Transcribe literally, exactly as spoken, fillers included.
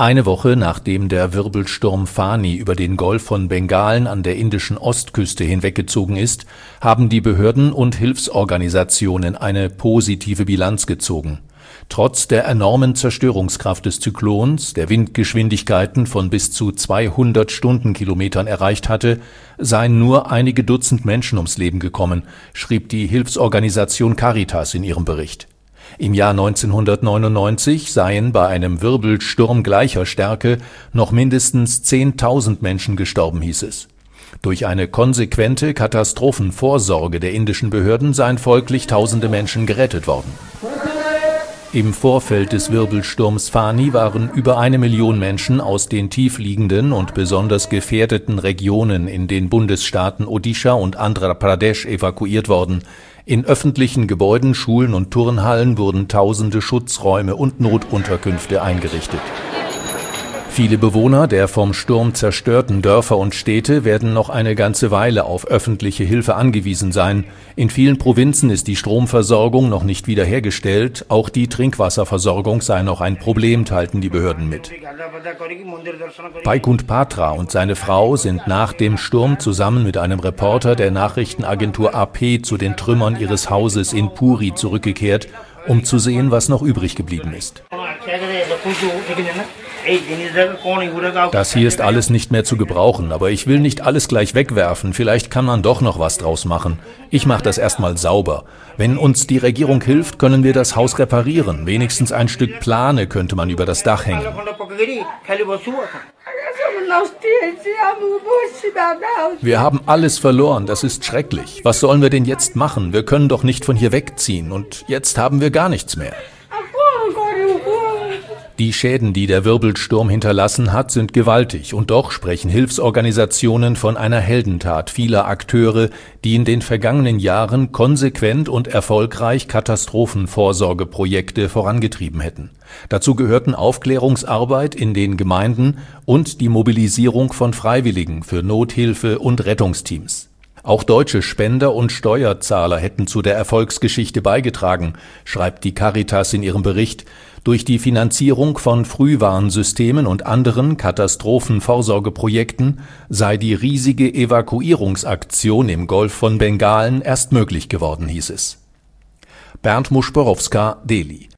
Eine Woche nachdem der Wirbelsturm Fani über den Golf von Bengalen an der indischen Ostküste hinweggezogen ist, haben die Behörden und Hilfsorganisationen eine positive Bilanz gezogen. Trotz der enormen Zerstörungskraft des Zyklons, der Windgeschwindigkeiten von bis zu zweihundert Stundenkilometern erreicht hatte, seien nur einige Dutzend Menschen ums Leben gekommen, schrieb die Hilfsorganisation Caritas in ihrem Bericht. Im Jahr neunzehnhundertneunundneunzig seien bei einem Wirbelsturm gleicher Stärke noch mindestens zehntausend Menschen gestorben, hieß es. Durch eine konsequente Katastrophenvorsorge der indischen Behörden seien folglich tausende Menschen gerettet worden. Im Vorfeld des Wirbelsturms Fani waren über eine Million Menschen aus den tiefliegenden und besonders gefährdeten Regionen in den Bundesstaaten Odisha und Andhra Pradesh evakuiert worden. In öffentlichen Gebäuden, Schulen und Turnhallen wurden tausende Schutzräume und Notunterkünfte eingerichtet. Viele Bewohner der vom Sturm zerstörten Dörfer und Städte werden noch eine ganze Weile auf öffentliche Hilfe angewiesen sein. In vielen Provinzen ist die Stromversorgung noch nicht wiederhergestellt. Auch die Trinkwasserversorgung sei noch ein Problem, teilten die Behörden mit. Vaikunth Patra und seine Frau sind nach dem Sturm zusammen mit einem Reporter der Nachrichtenagentur A P zu den Trümmern ihres Hauses in Puri zurückgekehrt, um zu sehen, was noch übrig geblieben ist. Das hier ist alles nicht mehr zu gebrauchen, aber ich will nicht alles gleich wegwerfen. Vielleicht kann man doch noch was draus machen. Ich mache das erstmal sauber. Wenn uns die Regierung hilft, können wir das Haus reparieren. Wenigstens ein Stück Plane könnte man über das Dach hängen. Wir haben alles verloren, das ist schrecklich. Was sollen wir denn jetzt machen? Wir können doch nicht von hier wegziehen und jetzt haben wir gar nichts mehr. Die Schäden, die der Wirbelsturm hinterlassen hat, sind gewaltig, und doch sprechen Hilfsorganisationen von einer Heldentat vieler Akteure, die in den vergangenen Jahren konsequent und erfolgreich Katastrophenvorsorgeprojekte vorangetrieben hätten. Dazu gehörten Aufklärungsarbeit in den Gemeinden und die Mobilisierung von Freiwilligen für Nothilfe und Rettungsteams. Auch deutsche Spender und Steuerzahler hätten zu der Erfolgsgeschichte beigetragen, schreibt die Caritas in ihrem Bericht. Durch die Finanzierung von Frühwarnsystemen und anderen Katastrophenvorsorgeprojekten sei die riesige Evakuierungsaktion im Golf von Bengalen erst möglich geworden, hieß es. Bernd Muschborowska, Delhi.